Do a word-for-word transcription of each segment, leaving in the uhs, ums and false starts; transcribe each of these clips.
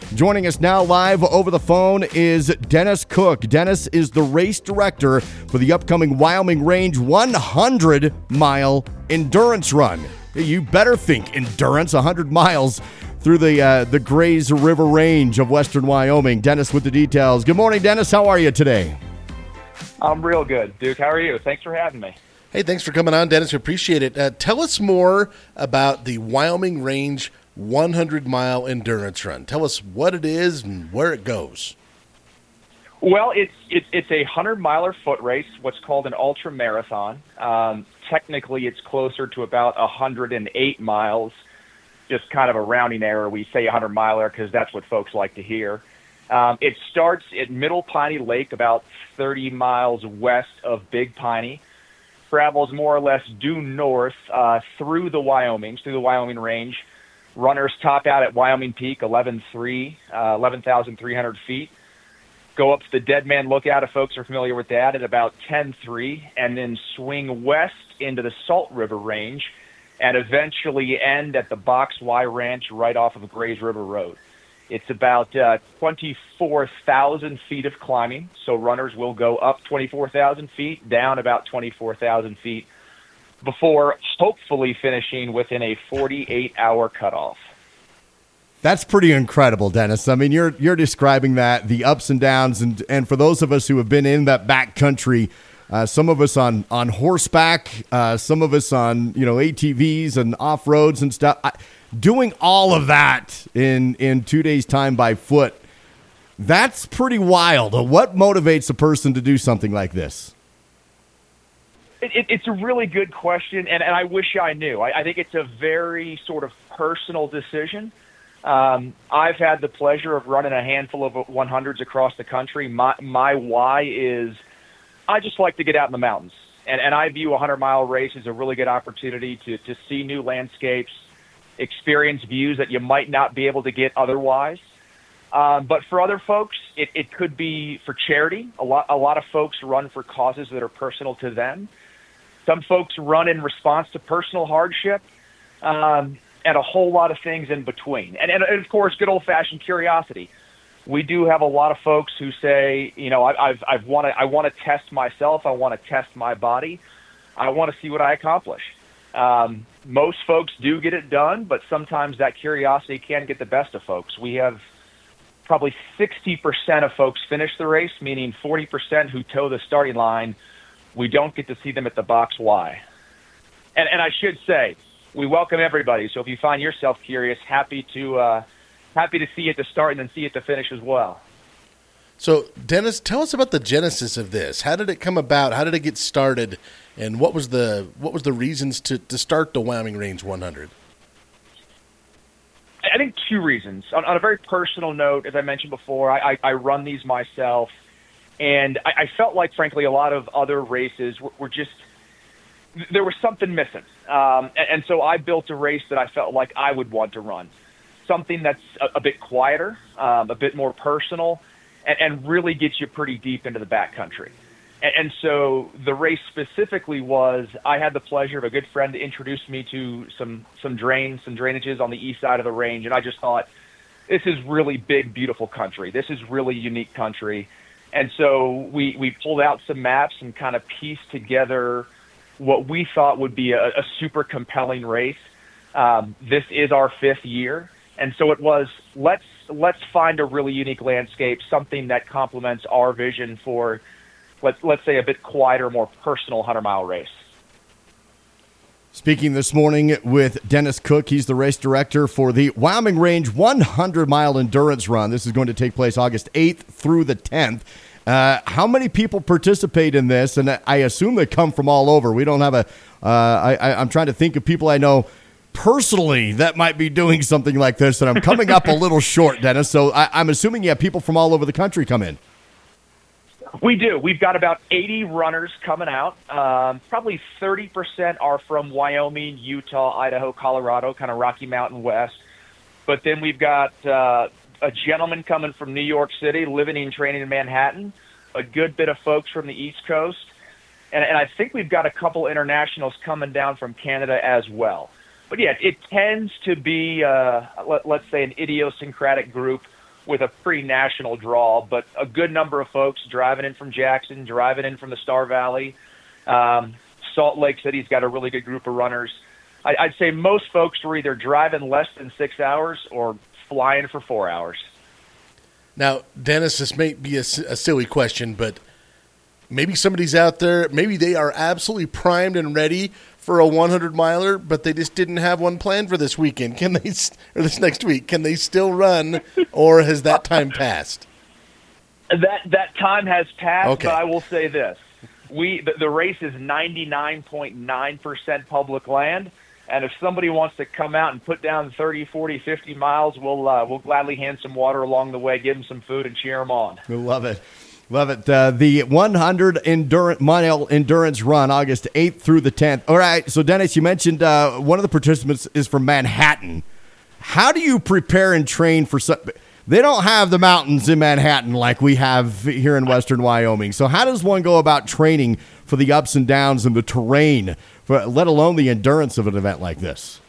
Joining us now live over the phone is Dennis Cook. Dennis is the race director for the upcoming Wyoming Range one hundred mile endurance run. You better think endurance, one hundred miles through the uh, the Grays River Range of western Wyoming. Dennis with the details. Good morning, Dennis. How are you today? I'm real good, Duke. How are you? Thanks for having me. Hey, thanks for coming on, Dennis. We appreciate it. Uh, tell us more about the Wyoming Range one hundred mile endurance run. Tell us what it is and where it goes. Well, it's it's, it's a hundred-miler foot race, what's called an ultra marathon. Um, technically, it's closer to about one hundred eight miles. Just kind of a rounding error. We say hundred-miler because that's what folks like to hear. Um, it starts at Middle Piney Lake, about thirty miles west of Big Piney. Travels more or less due north uh, through the Wyoming, through the Wyoming Range. Runners top out at Wyoming Peak, eleven thousand three hundred feet. Go up to the Dead Man Lookout, if folks are familiar with that, at about ten three, and then swing west into the Salt River Range and eventually end at the Box Y Ranch right off of Grays River Road. It's about uh, twenty-four thousand feet of climbing, so runners will go up twenty-four thousand feet, down about twenty-four thousand feet, before hopefully finishing within a forty-eight hour cutoff. That's pretty incredible, Dennis. I mean, you're you're describing that, the ups and downs, and, and for those of us who have been in that back country, uh, some of us on, on horseback, uh, some of us on, you know, A T Vs and off-roads and stuff, I, doing all of that in, in two days' time by foot, that's pretty wild. What motivates a person to do something like this? It, it, it's a really good question, and, and I wish I knew. I, I think it's a very sort of personal decision. Um, I've had the pleasure of running a handful of one hundreds across the country. My, my why is I just like to get out in the mountains, and, and I view a hundred-mile race as a really good opportunity to, to see new landscapes, experience views that you might not be able to get otherwise. Um, but for other folks, it, it could be for charity. A lot, a lot of folks run for causes that are personal to them. Some folks run in response to personal hardship, um, and a whole lot of things in between. And, and, and of course, good old-fashioned curiosity. We do have a lot of folks who say, you know, I, I've, I've want to, I want to test myself. I want to test my body. I want to see what I accomplish. Um, most folks do get it done, but sometimes that curiosity can get the best of folks. We have probably sixty percent of folks finish the race, meaning forty percent who toe the starting line, we don't get to see them at the Box Y. And, and I should say, we welcome everybody. So if you find yourself curious, happy to uh, happy to see you at the start and then see you at the finish as well. So, Dennis, tell us about the genesis of this. How did it come about? How did it get started? And what was the what was the reasons to, to start the Wyoming Range one hundred? I think two reasons. On, on a very personal note, as I mentioned before, I, I, I run these myself, and I, I felt like, frankly, a lot of other races were, were just – there was something missing. Um, and, and so I built a race that I felt like I would want to run, something that's a, a bit quieter, um, a bit more personal, and, and really gets you pretty deep into the backcountry. And, and so the race specifically was, I had the pleasure of a good friend to introduce me to some, some drains, some drainages on the east side of the range, and I just thought, this is really big, beautiful country. This is really unique country. And so we, we pulled out some maps and kind of pieced together what we thought would be a, a super compelling race. Um, this is our fifth year. And so it was, let's let's find a really unique landscape, something that complements our vision for, let's, let's say, a bit quieter, more personal hundred-mile race. Speaking this morning with Dennis Cook, he's the race director for the Wyoming Range one hundred mile endurance run. This is going to take place August eighth through the tenth. Uh, how many people participate in this? And I assume they come from all over. We don't have a. Uh, I, I'm trying to think of people I know personally that might be doing something like this, and I'm coming up a little short, Dennis. So I, I'm assuming you have people from all over the country come in. We do. We've got about eighty runners coming out. Um, probably thirty percent are from Wyoming, Utah, Idaho, Colorado, kind of Rocky Mountain West. But then we've got uh, a gentleman coming from New York City, living and training in Manhattan, a good bit of folks from the East Coast, and, and I think we've got a couple internationals coming down from Canada as well. But yeah, it tends to be, uh, let, let's say, an idiosyncratic group with a pretty national draw, but a good number of folks driving in from Jackson, driving in from the Star Valley. Um, Salt Lake City's got a really good group of runners. I, I'd say most folks were either driving less than six hours or flying for four hours. Now, Dennis, this may be a, a silly question, but maybe somebody's out there, maybe they are absolutely primed and ready for a hundred miler, but they just didn't have one planned for this weekend. Can they, or this next week, can they still run, or has that time passed? That that time has passed, Okay. But I will say this. We the, the race is ninety-nine point nine percent public land, and if somebody wants to come out and put down thirty, forty, fifty miles, we'll uh, we'll gladly hand some water along the way, give them some food, and cheer them on. We love it. Love it. Uh, the one hundred endurance, mile endurance run, August eighth through the tenth. All right, so Dennis, you mentioned uh, one of the participants is from Manhattan. How do you prepare and train for something? They don't have the mountains in Manhattan like we have here in western Wyoming. So how does one go about training for the ups and downs and the terrain, for, let alone the endurance of an event like this?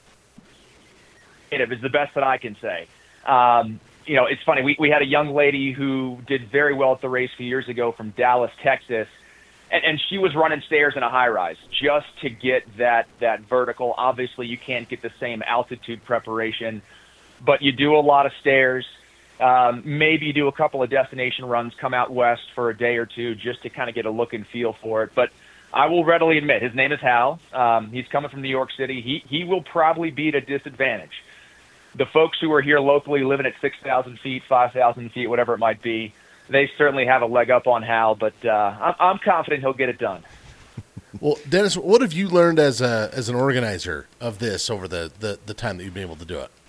It is the best that I can say. Um, you know, it's funny. We, we had a young lady who did very well at the race a few years ago from Dallas, Texas, and, and she was running stairs in a high-rise just to get that, that vertical. Obviously, you can't get the same altitude preparation, but you do a lot of stairs. Um, maybe you do a couple of destination runs, come out west for a day or two just to kind of get a look and feel for it. But I will readily admit, his name is Hal. Um, he's coming from New York City. He he will probably be at a disadvantage. The folks who are here locally living at six thousand feet, five thousand feet, whatever it might be, they certainly have a leg up on Hal, but uh, I'm, I'm confident he'll get it done. Well, Dennis, what have you learned as a as an organizer of this over the, the, the time that you've been able to do it?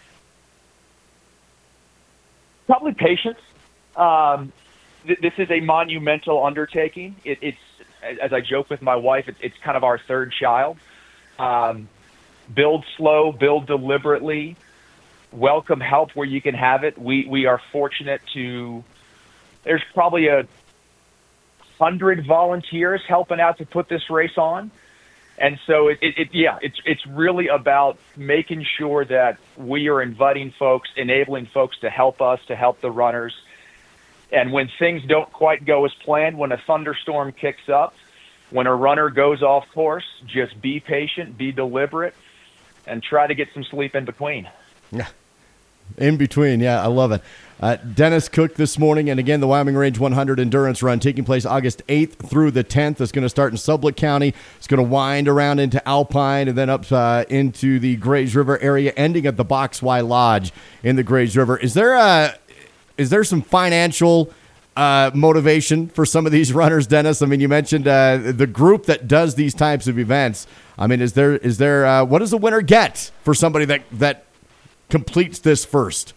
Probably patience. Um, th- this is a monumental undertaking. It, it's, as I joke with my wife, it, it's kind of our third child. Um, build slow, build deliberately, welcome help where you can have it. We we are fortunate to, there's probably a hundred volunteers helping out to put this race on. And so, it, it, it yeah, it's it's really about making sure that we are inviting folks, enabling folks to help us, to help the runners. And when things don't quite go as planned, when a thunderstorm kicks up, when a runner goes off course, just be patient, be deliberate, and try to get some sleep in between. Yeah. In between, yeah, I love it. Uh, Dennis Cook this morning, and again, the Wyoming Range one hundred Endurance Run taking place August eighth through the tenth. It's going to start in Sublette County. It's going to wind around into Alpine and then up uh, into the Grays River area, ending at the Box Y Lodge in the Grays River. Is there a, is there some financial uh, motivation for some of these runners, Dennis? I mean, you mentioned uh, the group that does these types of events. I mean, is there is there uh, what does the winner get for somebody that that completes this first?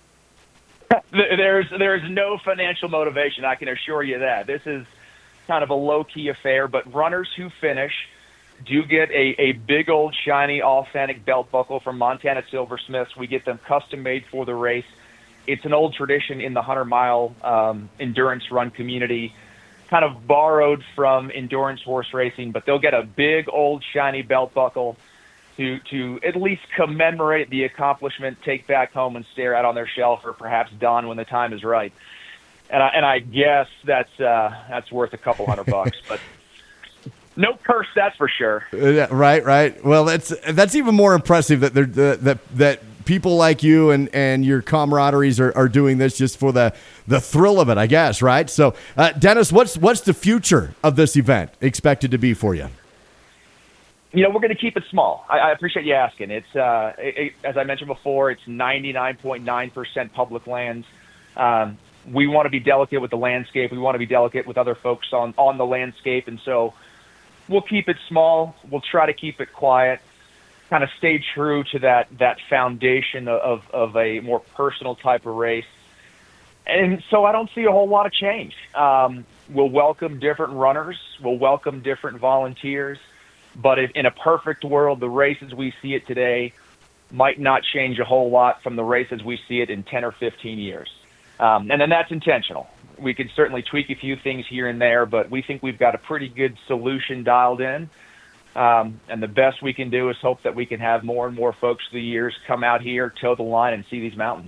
There's there's no financial motivation, I can assure you that. This is kind of a low-key affair, but runners who finish do get a, a big old shiny authentic belt buckle from Montana Silversmiths. We get them custom-made for the race. It's an old tradition in the hundred-mile um, endurance run community, kind of borrowed from endurance horse racing, but they'll get a big old shiny belt buckle to to at least commemorate the accomplishment, take back home and stare out on their shelf, or perhaps don when the time is right. And I, and I guess that's uh, that's worth a couple hundred bucks, but no purse, that's for sure. Uh, right, right. Well, that's that's even more impressive that they're, that that that people like you and, and your camaraderies are, are doing this just for the, the thrill of it, I guess. Right. So, uh, Dennis, what's what's the future of this event expected to be for you? You know, we're going to keep it small. I, I appreciate you asking. It's, uh, it, it, as I mentioned before, it's ninety-nine point nine percent public lands. Um, we want to be delicate with the landscape. We want to be delicate with other folks on, on the landscape. And so we'll keep it small. We'll try to keep it quiet, kind of stay true to that, that foundation of, of a more personal type of race. And so I don't see a whole lot of change. Um, we'll welcome different runners. We'll welcome different volunteers. But if in a perfect world, the race as we see it today might not change a whole lot from the race as we see it in ten or fifteen years. Um, and then that's intentional. We could certainly tweak a few things here and there, but we think we've got a pretty good solution dialed in. Um, and the best we can do is hope that we can have more and more folks through the years come out here, toe the line, and see these mountains.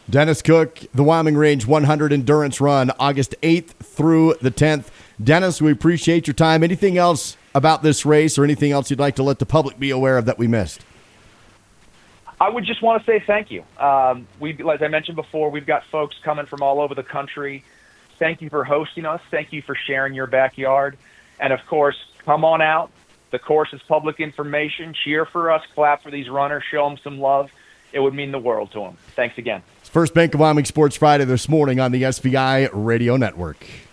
Dennis Cook, the Wyoming Range one hundred Endurance Run, August eighth through the tenth. Dennis, we appreciate your time. Anything else about this race or anything else you'd like to let the public be aware of that we missed? I would just want to say thank you. Um, we, as I mentioned before, we've got folks coming from all over the country. Thank you for hosting us. Thank you for sharing your backyard. And, of course, come on out. The course is public information. Cheer for us. Clap for these runners. Show them some love. It would mean the world to them. Thanks again. First Bank of Wyoming Sports Friday this morning on the S V I Radio Network.